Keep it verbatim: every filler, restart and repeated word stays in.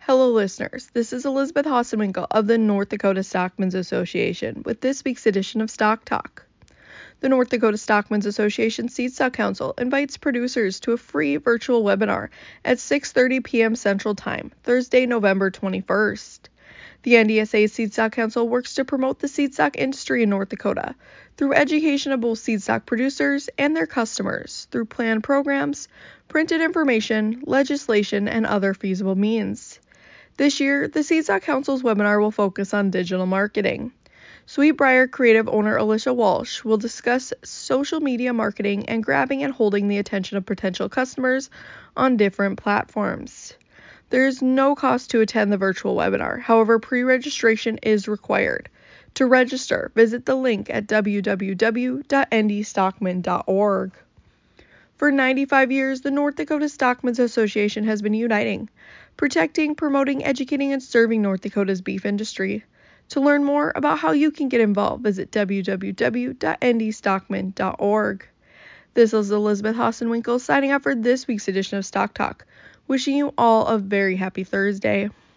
Hello, listeners. This is Elizabeth Hassenwinkel of the North Dakota Stockmen's Association with this week's edition of Stock Talk. The North Dakota Stockmen's Association Seed Stock Council invites producers to a free virtual webinar at six thirty p.m. Central Time, Thursday, November twenty-first. The N D S A Seed Stock Council works to promote the seed stock industry in North Dakota through education of both seed stock producers and their customers through planned programs, printed information, legislation, and other feasible means. This year, the Seed Stock Council's webinar will focus on digital marketing. Sweetbriar creative owner Alicia Walsh will discuss social media marketing and grabbing and holding the attention of potential customers on different platforms. There is no cost to attend the virtual webinar. However, pre-registration is required. To register, visit the link at w w w dot n d stockman dot org. For ninety-five years, the North Dakota Stockmen's Association has been uniting, protecting, promoting, educating, and serving North Dakota's beef industry. To learn more about how you can get involved, visit w w w dot n d stockman dot org. This is Elizabeth Hassenwinkel signing off for this week's edition of Stock Talk, wishing you all a very happy Thursday.